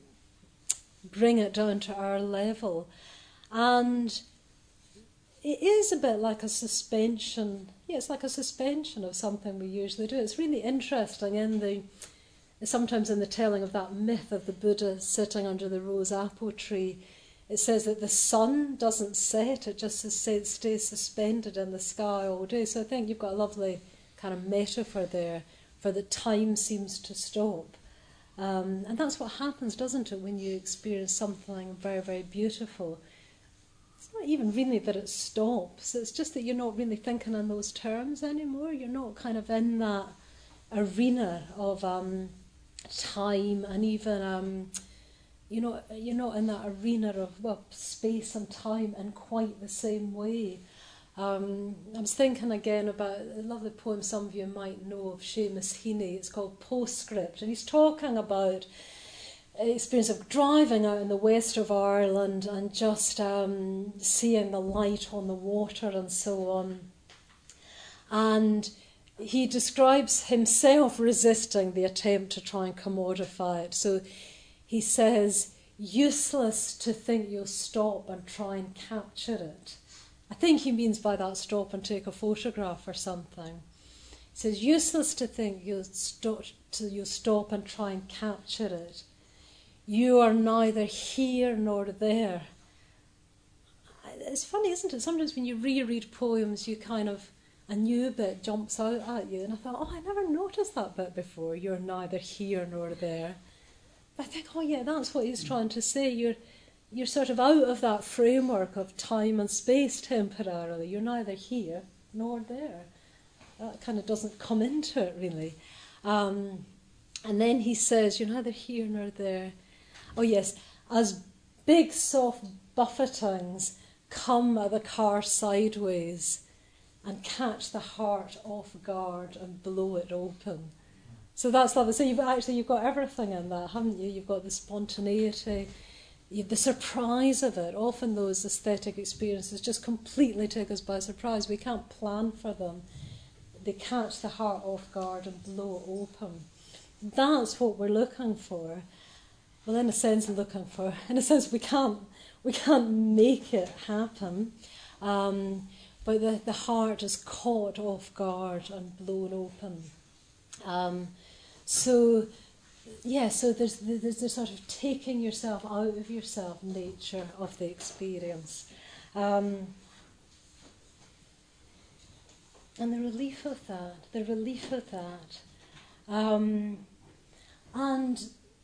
bring it down to our level. And it is a bit like a suspension. Yeah, it's like a suspension of something we usually do. It's really interesting in the sometimes in the telling of that myth of the Buddha sitting under the rose apple tree. It says that the sun doesn't set; it just stays suspended in the sky all day. So I think you've got a lovely kind of metaphor there for that time seems to stop. Um, and that's what happens, doesn't it, when you experience something very, very beautiful. It's not even really that it stops. It's just that you're not really thinking in those terms anymore. You're not kind of in that arena of um, time and even, um, you know, you're not in that arena of, well, space and time in quite the same way. Um, I was thinking again about a lovely poem some of you might know of Seamus Heaney. It's called Postscript, and he's talking about the experience of driving out in the west of Ireland and just um, seeing the light on the water and so on. And he describes himself resisting the attempt to try and commodify it. So he says, useless to think you'll stop and try and capture it. I think he means by that stop and take a photograph or something. He says, useless to think you'll stop, to, you'll stop and try and capture it. You are neither here nor there. It's funny, isn't it? Sometimes when you reread poems, you kind of, a new bit jumps out at you. And I thought, oh, I never noticed that bit before. You're neither here nor there. But I think, oh yeah, that's what he's trying to say. You're You're sort of out of that framework of time and space temporarily. You're neither here nor there. That kind of doesn't come into it, really. Um, and then he says, you're neither here nor there. Oh yes, as big soft buffetings come at the car sideways and catch the heart off guard and blow it open. So that's lovely. So you've actually, you've got everything in that, haven't you? You've got the spontaneity, the surprise of it. Often those aesthetic experiences just completely take us by surprise. We can't plan for them. They catch the heart off guard and blow it open. That's what we're looking for. Well, in a sense, looking for. In a sense, we can't we can't make it happen. Um, but the, the heart is caught off guard and blown open. Um, so. Yeah, so there's there's the sort of taking yourself out of yourself nature of the experience. Um, and the relief of that, the relief of that. Um, and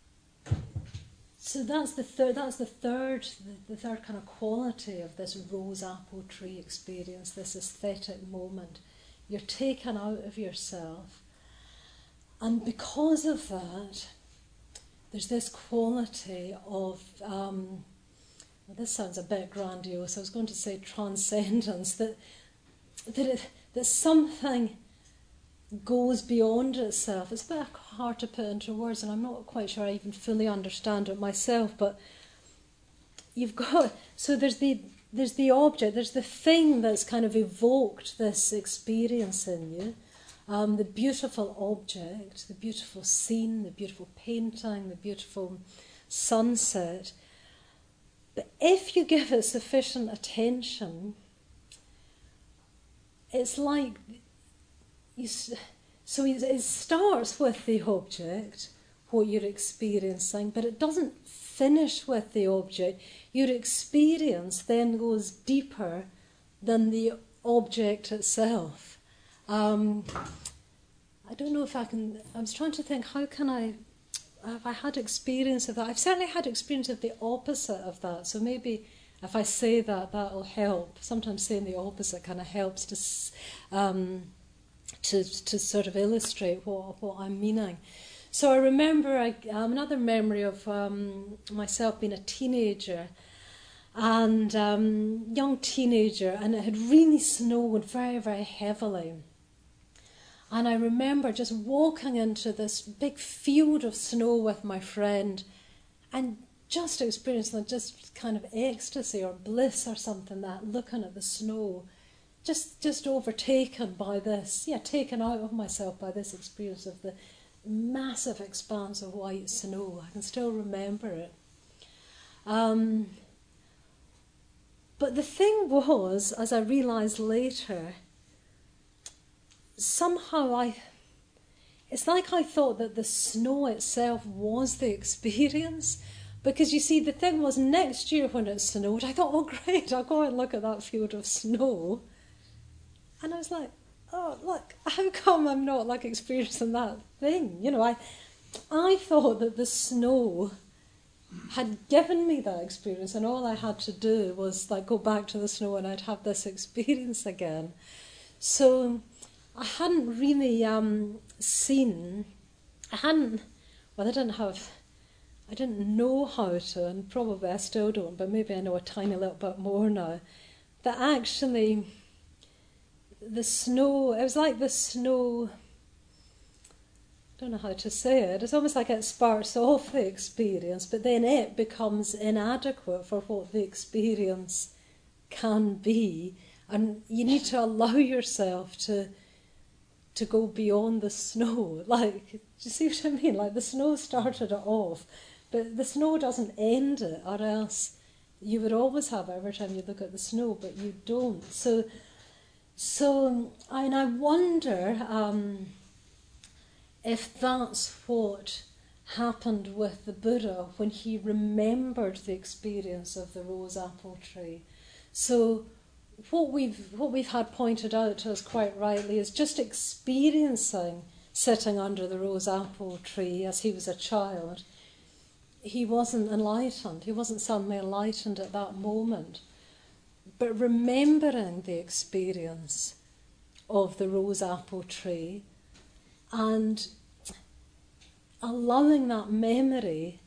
so that's the third, that's the third, the, the third kind of quality of this rose apple tree experience, this aesthetic moment. You're taken out of yourself. And because of that, there's this quality of, um, well, this sounds a bit grandiose, I was going to say transcendence, that that, it, that something goes beyond itself. It's a bit hard to put into words, and I'm not quite sure I even fully understand it myself, but you've got, so there's the there's the object, there's the thing that's kind of evoked this experience in you, um, the beautiful object, the beautiful scene, the beautiful painting, the beautiful sunset. But if you give it sufficient attention, it's like, you, so it starts with the object, what you're experiencing, but it doesn't finish with the object. Your experience then goes deeper than the object itself. Um, I don't know if I can, I was trying to think, how can I, have I had experience of that? I've certainly had experience of the opposite of that, so maybe if I say that, that'll help. Sometimes saying the opposite kind of helps to, um, to, to sort of illustrate what, what I'm meaning. So I remember I, um, another memory of um, myself being a teenager, and um, young teenager, and it had really snowed very, very heavily. And I remember just walking into this big field of snow with my friend and just experiencing just kind of ecstasy or bliss or something, that looking at the snow, just just overtaken by this, yeah, taken out of myself by this experience of the massive expanse of white snow. I can still remember it. Um, but the thing was, as I realised later, somehow I, it's like I thought that the snow itself was the experience, because you see, the thing was, next year when it snowed, I thought, oh great, I'll go and look at that field of snow. And I was like, oh, look, how come I'm not like experiencing that thing? You know, I, I thought that the snow had given me that experience, and all I had to do was like go back to the snow and I'd have this experience again. So I hadn't really um, seen, I hadn't, well, I didn't have, I didn't know how to, and probably I still don't, but maybe I know a tiny little bit more now, that actually the snow, it was like the snow, I don't know how to say it, it's almost like it sparks off the experience, but then it becomes inadequate for what the experience can be, and you need to allow yourself to to go beyond the snow. Like, do you see what I mean? Like, the snow started it off, but the snow doesn't end it, or else you would always have it every time you look at the snow, but you don't. So, so and I wonder um, if that's what happened with the Buddha when he remembered the experience of the rose apple tree. So what we've what we've had pointed out to us quite rightly is just experiencing sitting under the rose apple tree as he was a child. He wasn't enlightened. He wasn't suddenly enlightened at that moment. But remembering the experience of the rose apple tree and allowing that memory,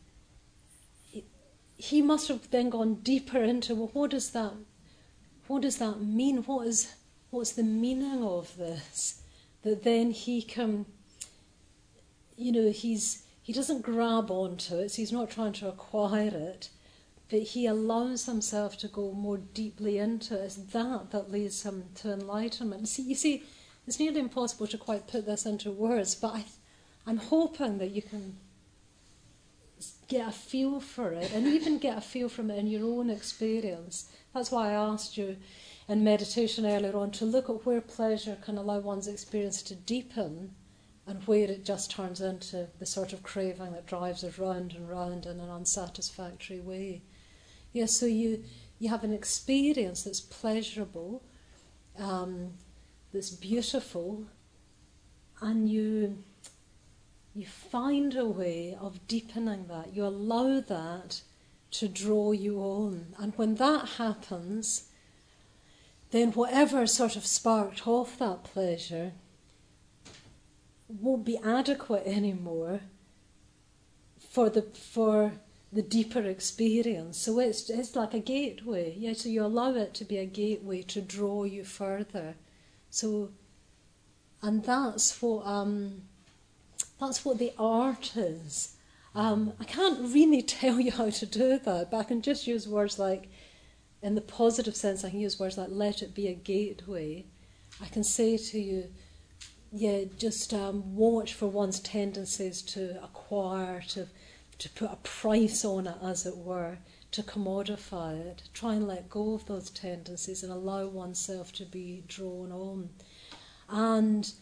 he must have then gone deeper into, well, what does that What does that mean? What is, what's the meaning of this? That then he can, you know, he's he doesn't grab onto it, so he's not trying to acquire it, but he allows himself to go more deeply into it. It's that that leads him to enlightenment. See, you see, it's nearly impossible to quite put this into words, but I, I'm hoping that you can get a feel for it, and even get a feel from it in your own experience. That's why I asked you in meditation earlier on to look at where pleasure can allow one's experience to deepen and where it just turns into the sort of craving that drives us round and round in an unsatisfactory way. Yeah, so you, you have an experience that's pleasurable, um, that's beautiful, and you you find a way of deepening that. You allow that to draw you on. And when that happens, then whatever sort of sparked off that pleasure won't be adequate anymore for the for the deeper experience. So it's it's like a gateway. Yeah, so you allow it to be a gateway to draw you further. So and that's what um, that's what the art is. Um, I can't really tell you how to do that, but I can just use words like, in the positive sense, I can use words like let it be a gateway. I can say to you, yeah, just um, watch for one's tendencies to acquire, to to put a price on it, as it were, to commodify it. Try and let go of those tendencies and allow oneself to be drawn on. And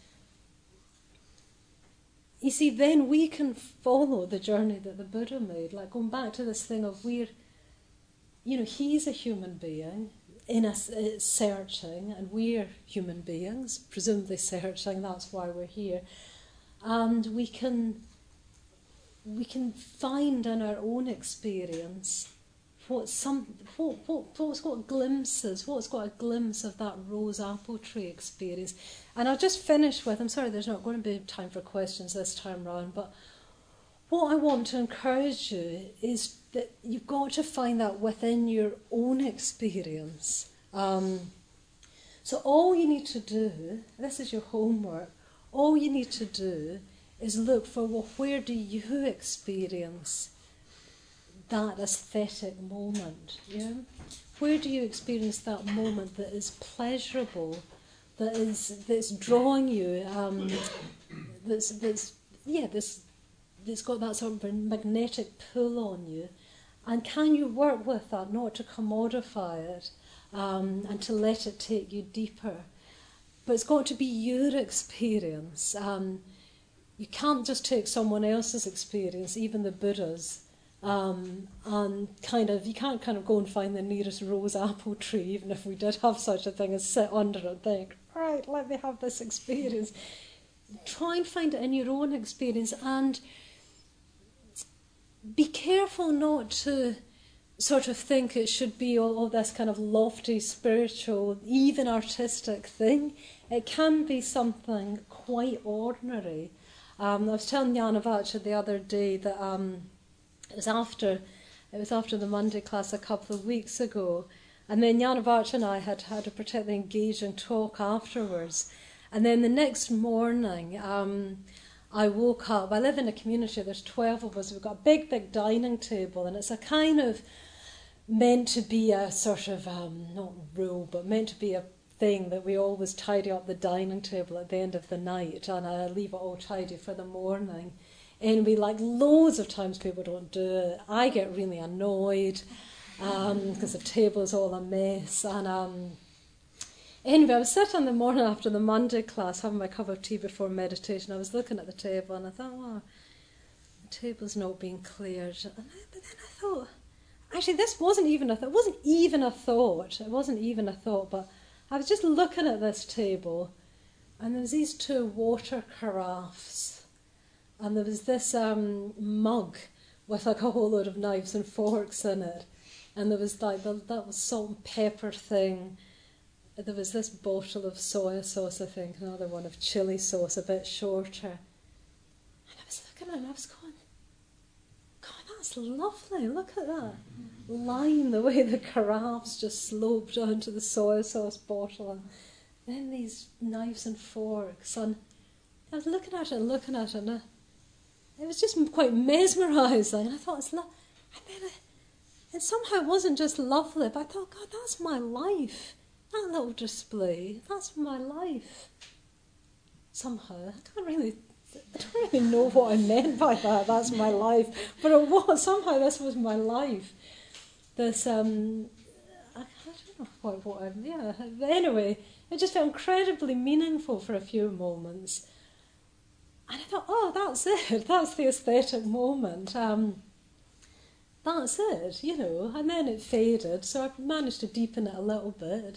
you see, then we can follow the journey that the Buddha made, like going back to this thing of we're, you know, he's a human being in a uh, searching, and we're human beings, presumably searching. That's why we're here, and we can we can find in our own experience what some what what what's got glimpses, what's got a glimpse of that rose apple tree experience. And I'll just finish with, I'm sorry there's not going to be time for questions this time round, but what I want to encourage you is that you've got to find that within your own experience. Um, so all you need to do, this is your homework, all you need to do is look for, well, where do you experience that aesthetic moment? Yeah? Where do you experience that moment that is pleasurable, that is that's drawing you, um, that's that's yeah, this that's got that sort of magnetic pull on you, and can you work with that, not to commodify it, um, and to let it take you deeper, but it's got to be your experience. Um, you can't just take someone else's experience, even the Buddha's, um, and kind of you can't kind of go and find the nearest rose apple tree, even if we did have such a thing, and sit under it and think, right, let me have this experience. Try and find it in your own experience, and be careful not to sort of think it should be all, all this kind of lofty, spiritual, even artistic thing. It can be something quite ordinary. Um, I was telling Yanavacha the other day that um, it was after it was after the Monday class a couple of weeks ago, and then Yanavacha and I had had a particularly engaging talk afterwards. And then the next morning, um, I woke up. I live in a community, there's twelve of us. We've got a big, big dining table, and it's a kind of meant to be a sort of, um, not rule, but meant to be a thing that we always tidy up the dining table at the end of the night, and I leave it all tidy for the morning. And we, like, loads of times people don't do it. I get really annoyed um, because the table's all a mess. And um, anyway, I was sitting the morning after the Monday class having my cup of tea before meditation. I was looking at the table and I thought, wow, the table's not being cleared. And I, but then I thought, actually, this wasn't even a th- it wasn't even a thought. It wasn't even a thought, but I was just looking at this table, and there was these two water carafes, and there was this um, mug with like a whole load of knives and forks in it, and there was like the, that was salt and pepper thing. There was this bottle of soy sauce, I think, another one of chili sauce, a bit shorter. And I was looking at it and I was going, God, that's lovely. Look at that line, the way the carafes just sloped onto the soy sauce bottle. And then these knives and forks. And I was looking at it and looking at it, and I, it was just quite mesmerising. And I thought, it's lovely. And then it, it somehow wasn't just lovely, but I thought, God, that's my life. That little display, that's my life. Somehow, I can't really, I don't really know what I meant by that, that's my life. But it was, somehow this was my life. This, um, I, I don't know what, what I, yeah, but anyway, it just felt incredibly meaningful for a few moments. And I thought, oh, that's it, that's the aesthetic moment. Um, that's it, you know, and then it faded, so I managed to deepen it a little bit.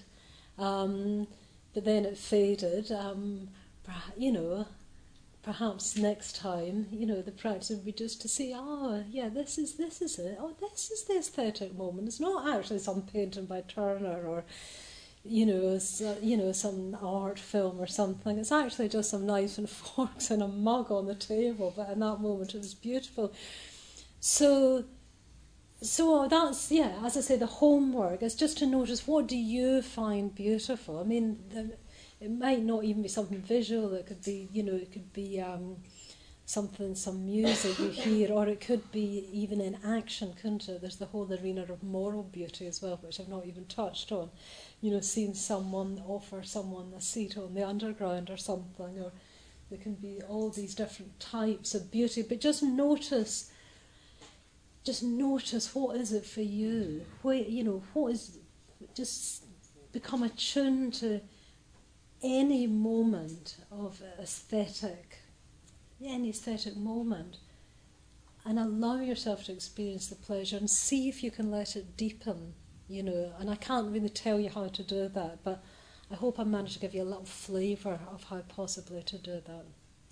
Um, but then it faded. Um, you know, perhaps next time, you know, the practice would be just to see, oh, yeah, this is this is it. Oh, this is the aesthetic moment. It's not actually some painting by Turner or, you know, so, you know, some art film or something. It's actually just some knives and forks and a mug on the table. But in that moment, it was beautiful. So. So that's, yeah, as I say, the homework is just to notice, what do you find beautiful? I mean, the, it might not even be something visual. It could be, you know, it could be um, something, some music you hear, or it could be even in action, couldn't it? There's the whole arena of moral beauty as well, which I've not even touched on. You know, seeing someone offer someone a seat on the underground or something, or there can be all these different types of beauty, but just notice, just notice what is it for you. What, you know, what is, just become attuned to any moment of aesthetic, any aesthetic moment, and allow yourself to experience the pleasure and see if you can let it deepen, you know. And I can't really tell you how to do that, but I hope I managed to give you a little flavour of how possibly to do that.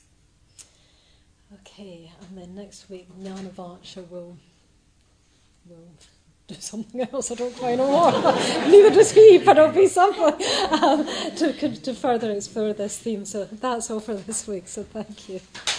Okay, and then next week Jnana Vacha will, will do something else. I don't quite know what. Neither does he, but it'll be something um, to, to further explore this theme. So that's all for this week, so thank you.